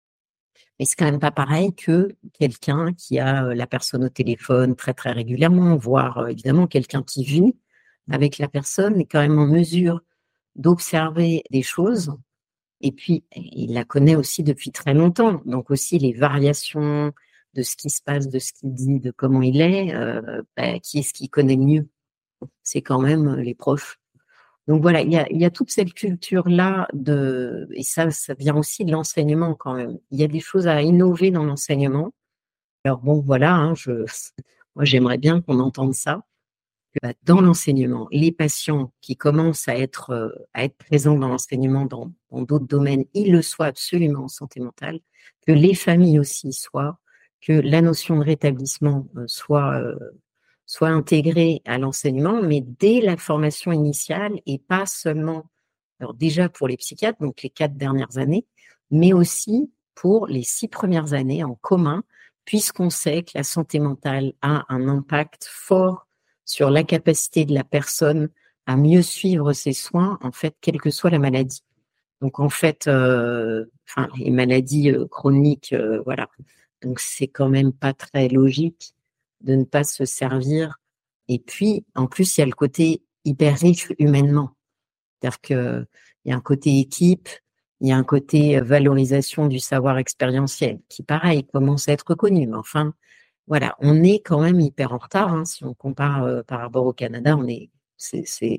Speaker 1: Mais c'est quand même pas pareil que quelqu'un qui a euh, la personne au téléphone très, très régulièrement, voire euh, évidemment quelqu'un qui vit avec la personne est quand même en mesure d'observer des choses. Et puis, il la connaît aussi depuis très longtemps. Donc aussi, les variations de ce qui se passe, de ce qu'il dit, de comment il est, euh, bah, qui est-ce qui connaît le mieux? C'est quand même les proches. Donc voilà, il y a, il y a toute cette culture-là de, et ça, ça vient aussi de l'enseignement quand même. Il y a des choses à innover dans l'enseignement. Alors bon, voilà, hein, je, moi j'aimerais bien qu'on entende ça. Bah, dans l'enseignement, les patients qui commencent à être euh, à être présents dans l'enseignement dans dans d'autres domaines, ils le soient absolument en santé mentale, que les familles aussi soient, que la notion de rétablissement euh, soit euh, soit intégrée à l'enseignement, mais dès la formation initiale et pas seulement, alors déjà pour les psychiatres, donc les quatre dernières années, mais aussi pour les six premières années en commun, puisqu'on sait que la santé mentale a un impact fort sur la capacité de la personne à mieux suivre ses soins, en fait, quelle que soit la maladie. Donc, en fait, euh, enfin, les maladies euh, chroniques, euh, voilà. Donc, c'est quand même pas très logique de ne pas se servir. Et puis, en plus, il y a le côté hyper riche humainement. C'est-à-dire que il y a un côté équipe, il y a un côté valorisation du savoir expérientiel, qui, pareil, commence à être reconnu. Mais enfin, voilà, on est quand même hyper en retard, hein, si on compare euh, par rapport au Canada, on est, c'est, c'est,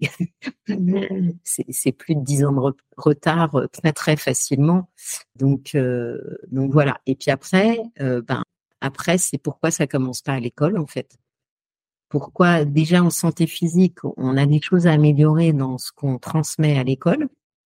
Speaker 1: c'est, c'est plus de dix ans de re- retard euh, très très facilement. Donc, euh, donc voilà. Et puis après, euh, ben après, c'est pourquoi ça commence pas à l'école en fait. Pourquoi déjà en santé physique, on a des choses à améliorer dans ce qu'on transmet à l'école,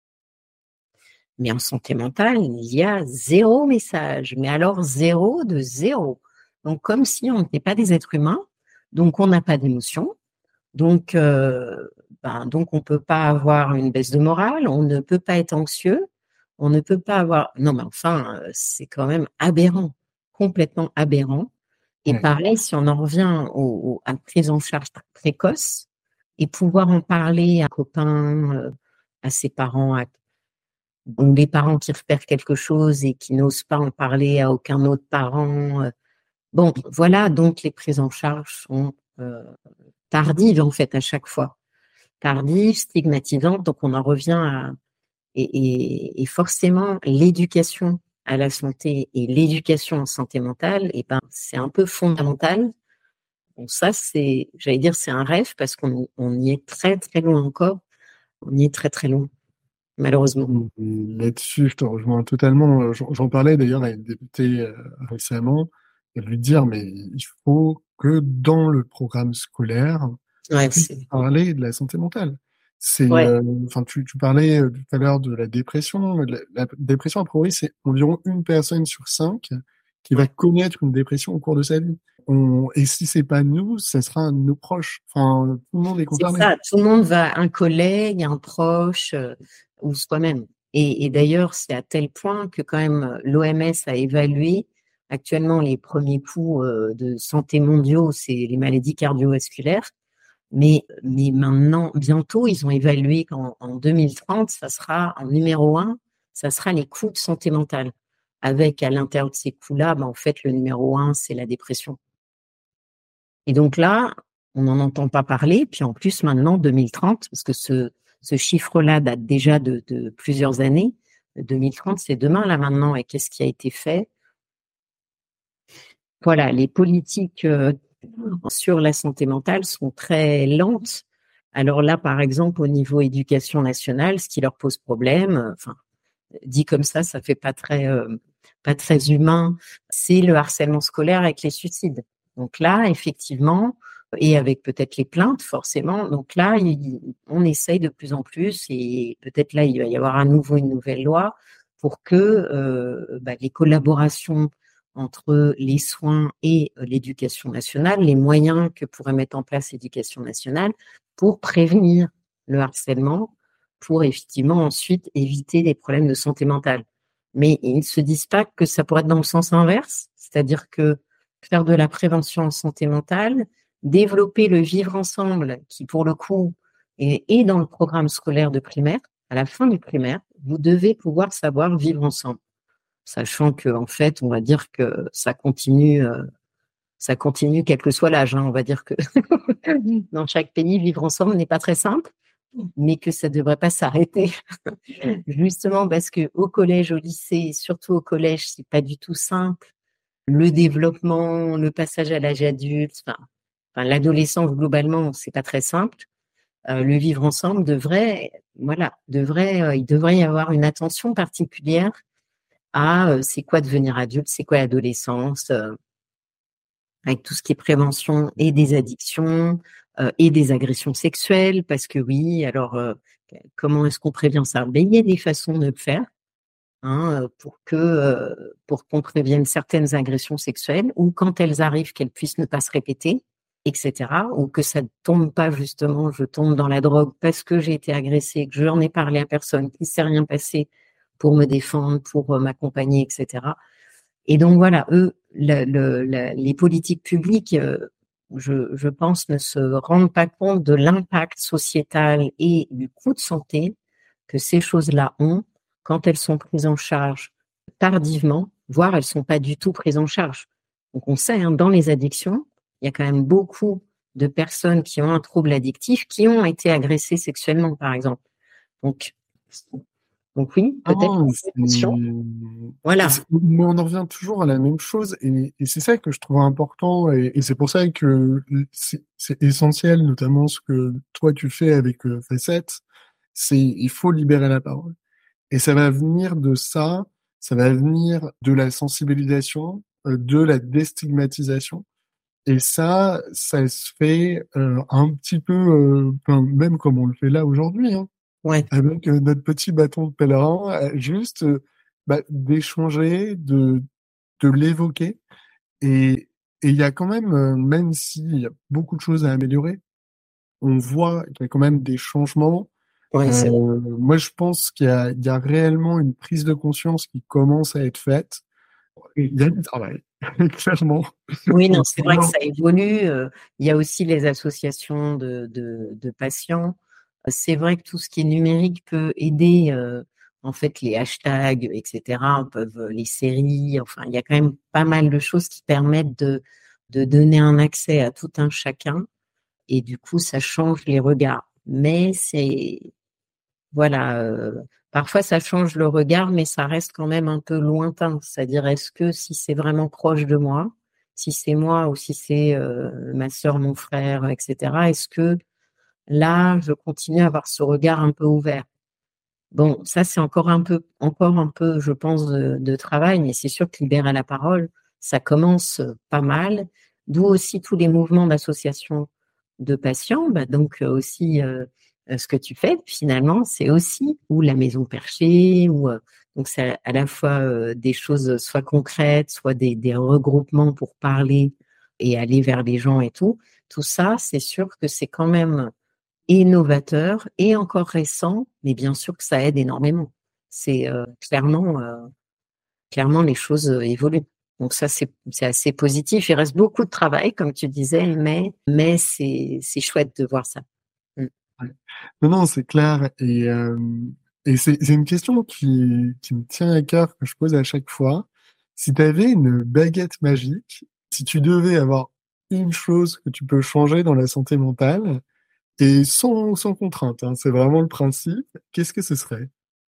Speaker 1: mais en santé mentale, il y a zéro message. Mais alors zéro de zéro. Donc, comme si on n'était pas des êtres humains, donc on n'a pas d'émotions, donc, euh, ben, donc on peut pas avoir une baisse de morale, on ne peut pas être anxieux, on ne peut pas avoir. Non, mais enfin, euh, c'est quand même aberrant, complètement aberrant. Et
Speaker 2: Ouais.
Speaker 1: pareil, si on en revient au, au, à la prise en charge précoce et pouvoir en parler à un copain, euh, à ses parents, à ou les parents qui repèrent quelque chose et qui n'osent pas en parler à aucun autre parent. euh, Bon, voilà, donc les prises en charge sont euh, tardives en fait à chaque fois, tardives, stigmatisantes. Donc on en revient à et, et, et forcément l'éducation à la santé et l'éducation en santé mentale, et ben c'est un peu fondamental. Bon, ça c'est, j'allais dire, c'est un rêve parce qu'on on y est très très loin encore. On y est très très loin, malheureusement.
Speaker 2: Là-dessus, je te rejoins totalement. J'en j'en parlais d'ailleurs à une députée euh, récemment, et lui dire, mais il faut que dans le programme scolaire,
Speaker 1: Ouais,
Speaker 2: on puisse
Speaker 1: c'est
Speaker 2: parler de la santé mentale. C'est,
Speaker 1: ouais.
Speaker 2: euh, enfin, tu, tu parlais euh, tout à l'heure de la dépression. La, la dépression, a priori, c'est environ une personne sur cinq qui va
Speaker 1: Ouais.
Speaker 2: connaître une dépression au cours de sa vie. On, et si c'est pas nous, ça sera nos proches. Enfin, tout le monde est
Speaker 1: C'est
Speaker 2: concerné.
Speaker 1: ça, tout le monde va, un collègue, un proche, euh, ou soi-même. Et, et d'ailleurs, c'est à tel point que quand même l'O M S a évalué actuellement les premiers coups euh, de santé mondiaux, c'est les maladies cardiovasculaires. Mais, mais maintenant, bientôt, ils ont évalué qu'en en deux mille trente, ça sera en numéro un, ça sera les coûts de santé mentale. Avec à l'intérieur de ces coûts-là, ben, en fait, le numéro un, c'est la dépression. Et donc là, on n'en entend pas parler. Puis en plus, maintenant, deux mille trente, parce que ce, ce chiffre-là date déjà de, de plusieurs années. deux mille trente, c'est demain, là, maintenant. Et qu'est-ce qui a été fait? Voilà, les politiques euh, sur la santé mentale sont très lentes. Alors là, par exemple, au niveau éducation nationale, ce qui leur pose problème, euh, enfin, dit comme ça, ça fait pas très, euh, pas très humain, c'est le harcèlement scolaire avec les suicides. Donc là, effectivement, et avec peut-être les plaintes forcément. Donc là, il, on essaye de plus en plus et peut-être là, il va y avoir à nouveau une nouvelle loi pour que euh, bah, les collaborations entre les soins et euh, l'éducation nationale, les moyens que pourrait mettre en place l'éducation nationale pour prévenir le harcèlement, pour effectivement ensuite éviter des problèmes de santé mentale. Mais ils ne se disent pas que ça pourrait être dans le sens inverse, c'est-à-dire que faire de la prévention en santé mentale, développer le vivre ensemble, qui pour le coup est, est dans le programme scolaire de primaire. À la fin du primaire, vous devez pouvoir savoir vivre ensemble, sachant que en fait, on va dire que ça continue, euh, ça continue quel que soit l'âge. Hein, on va dire que dans chaque pays, vivre ensemble n'est pas très simple, mais que ça ne devrait pas s'arrêter, justement parce que au collège, au lycée, surtout au collège, c'est pas du tout simple. Le développement, le passage à l'âge adulte, enfin, enfin l'adolescence globalement, c'est pas très simple. Euh, le vivre ensemble devrait, voilà, devrait, euh, il devrait y avoir une attention particulière à euh, c'est quoi devenir adulte, c'est quoi l'adolescence, euh, avec tout ce qui est prévention et des addictions euh, et des agressions sexuelles, parce que oui, alors euh, comment est-ce qu'on prévient ça? Ben, il y a des façons de le faire. Hein, pour que euh, pour qu'on prévienne certaines agressions sexuelles ou quand elles arrivent qu'elles puissent ne pas se répéter, et cetera. Ou que ça ne tombe pas justement, je tombe dans la drogue parce que j'ai été agressée, que j'en ai parlé à personne, qu'il ne s'est rien passé pour me défendre, pour euh, m'accompagner, et cetera. Et donc voilà, eux, le, le, la, les politiques publiques, euh, je, je pense, ne se rendent pas compte de l'impact sociétal et du coût de santé que ces choses-là ont quand elles sont prises en charge tardivement, voire elles sont pas du tout prises en charge. Donc on sait, hein, dans les addictions, il y a quand même beaucoup de personnes qui ont un trouble addictif qui ont été agressées sexuellement, par exemple. Donc, donc oui, peut-être
Speaker 2: Ah,
Speaker 1: que
Speaker 2: c'est...
Speaker 1: c'est attention. Voilà.
Speaker 2: c'est- Mais on en revient toujours à la même chose et, et c'est ça que je trouve important et, et c'est pour ça que c'est, c'est essentiel, notamment ce que toi tu fais avec euh, Facette, c'est il faut libérer la parole. Et ça va venir de ça, ça va venir de la sensibilisation, euh, de la déstigmatisation. Et ça, ça se fait euh, un petit peu, euh, enfin, même comme on le fait là aujourd'hui, hein,
Speaker 1: Ouais.
Speaker 2: avec euh, notre petit bâton de pèlerin, euh, juste euh, bah, d'échanger, de, de l'évoquer. Et et il y a quand même, euh, même s'il y a beaucoup de choses à améliorer, on voit qu'il y a quand même des changements.
Speaker 1: Ouais, c'est vrai.
Speaker 2: Euh, moi, je pense qu'il y a, il y a réellement une prise de conscience qui commence à être faite. Et il y a du travail, clairement.
Speaker 1: Oui, non,
Speaker 2: Il
Speaker 1: c'est
Speaker 2: faut
Speaker 1: vrai que
Speaker 2: voir.
Speaker 1: ça évolue. euh, Il y a aussi les associations de, de, de patients. Euh, C'est vrai que tout ce qui est numérique peut aider, euh, en fait, les hashtags, et cetera, peuvent, euh, les séries, enfin, il y a quand même pas mal de choses qui permettent de, de donner un accès à tout un chacun. Et du coup, ça change les regards. Mais c'est, voilà, euh, parfois ça change le regard, mais ça reste quand même un peu lointain. C'est-à-dire, est-ce que si c'est vraiment proche de moi, si c'est moi ou si c'est euh, ma sœur, mon frère, et cetera, est-ce que là, je continue à avoir ce regard un peu ouvert? Bon, ça c'est encore un peu, encore un peu, je pense, de, de travail, mais c'est sûr que libérer la parole, ça commence pas mal. D'où aussi tous les mouvements d'association de patients, bah donc euh, aussi euh, euh, ce que tu fais finalement, c'est aussi ou la maison perchée, ou euh, donc c'est à la fois euh, des choses soit concrètes, soit des, des regroupements pour parler et aller vers les gens et tout. Tout ça, c'est sûr que c'est quand même et novateur et encore récent, mais bien sûr que ça aide énormément. C'est euh, clairement, euh, clairement les choses euh, évoluent. Donc ça, c'est c'est assez positif. Il reste beaucoup de travail, comme tu disais, mais mais c'est c'est chouette de voir ça. Mm.
Speaker 2: Ouais. Non, non, c'est clair. Et, euh, et c'est, c'est une question qui, qui me tient à cœur, que je pose à chaque fois. Si tu avais une baguette magique, si tu devais avoir une chose que tu peux changer dans la santé mentale, et sans, sans contrainte, hein, c'est vraiment le principe, qu'est-ce que ce serait?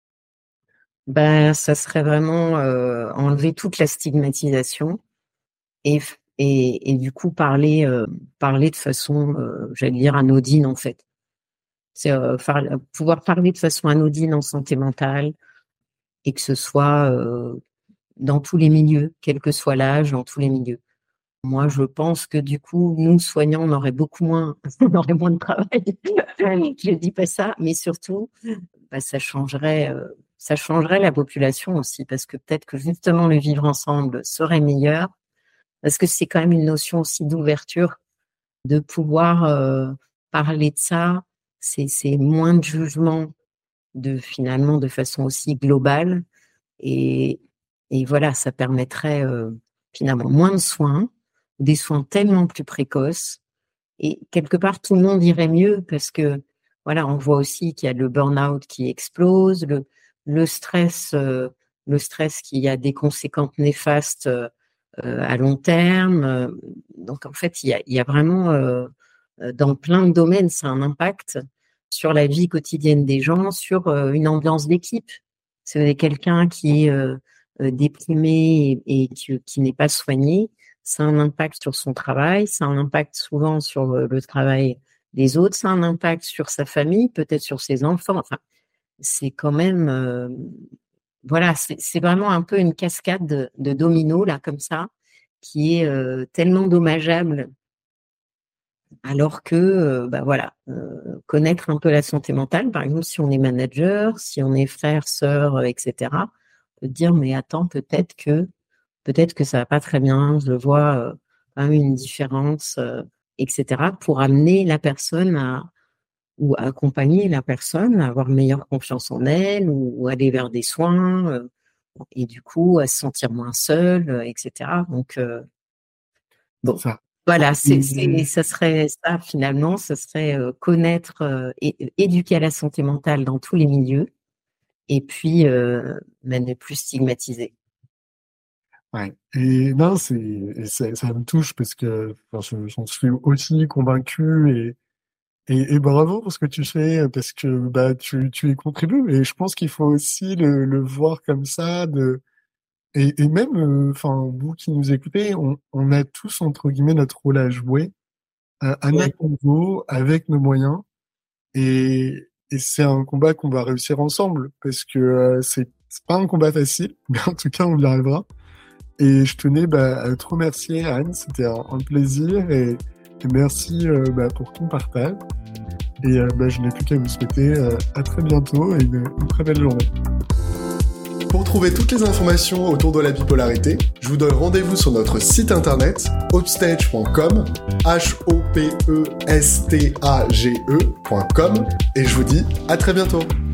Speaker 1: Ben, ça serait vraiment euh, enlever toute la stigmatisation et f- et, et du coup parler euh, parler de façon, euh, j'allais dire anodine en fait. C'est euh, faire- pouvoir parler de façon anodine en santé mentale et que ce soit euh, dans tous les milieux, quel que soit l'âge, dans tous les milieux. Moi, je pense que du coup, nous, soignants, on aurait beaucoup moins, on aurait moins de travail. Je dis pas ça, mais surtout, bah, ça changerait, euh, ça changerait la population aussi, parce que peut-être que justement le vivre ensemble serait meilleur, parce que c'est quand même une notion aussi d'ouverture, de pouvoir euh, parler de ça. C'est, c'est moins de jugement, de finalement de façon aussi globale, et et voilà, ça permettrait euh, finalement moins de soins, des soins tellement plus précoces, et quelque part tout le monde irait mieux, parce que voilà, on voit aussi qu'il y a le burn-out qui explose, le le stress, euh, le stress qui a des conséquences néfastes euh, à long terme. Euh, Donc en fait, il y a, il y a vraiment euh, dans plein de domaines, ça a un impact sur la vie quotidienne des gens, sur euh, une ambiance d'équipe. Si vous avez quelqu'un qui est euh, euh, déprimé et, et qui, qui n'est pas soigné, ça a un impact sur son travail, ça a un impact souvent sur euh, le travail des autres, ça a un impact sur sa famille, peut-être sur ses enfants. Enfin, c'est quand même, euh, voilà, c'est, c'est vraiment un peu une cascade de, de dominos là comme ça, qui est euh, tellement dommageable. Alors que, euh, bah voilà, euh, connaître un peu la santé mentale, par exemple, si on est manager, si on est frère, sœur, euh, et cetera, on peut dire, mais attends, peut-être que, peut-être que ça va pas très bien, je vois euh, quand même une différence, euh, et cetera, pour amener la personne à, ou accompagner la personne à avoir meilleure confiance en elle, ou, ou aller vers des soins, euh, et du coup, à se sentir moins seule, euh, et cetera. Donc, euh, bon.
Speaker 2: C'est ça.
Speaker 1: Voilà, c'est, c'est,
Speaker 2: Et-
Speaker 1: ça serait ça finalement, ce serait euh, connaître euh, et éduquer à la santé mentale dans tous les milieux, et puis euh, mais ne plus stigmatiser.
Speaker 2: Ouais. Et non, c'est, et ça, ça me touche parce que enfin, je- j'en suis aussi convaincu et, et, et bravo pour ce que tu fais parce que bah tu, tu y contribues et je pense qu'il faut aussi le, le voir comme ça de et, et même euh, enfin vous qui nous écoutez, on, on a tous entre guillemets notre rôle à jouer à, à
Speaker 1: Ouais.
Speaker 2: notre niveau avec nos moyens et, et c'est un combat qu'on va réussir ensemble parce que euh, c'est c'est pas un combat facile, mais en tout cas on y arrivera. Et je tenais bah, à te remercier, Anne. C'était un, un plaisir et, et merci euh, bah, pour ton partage. Et euh, bah, je n'ai plus qu'à vous souhaiter euh, à très bientôt et une, une très belle journée.
Speaker 3: Pour trouver toutes les informations autour de la bipolarité, je vous donne rendez-vous sur notre site internet hopstage point com, H O P E S T A G E point com, et je vous dis à très bientôt.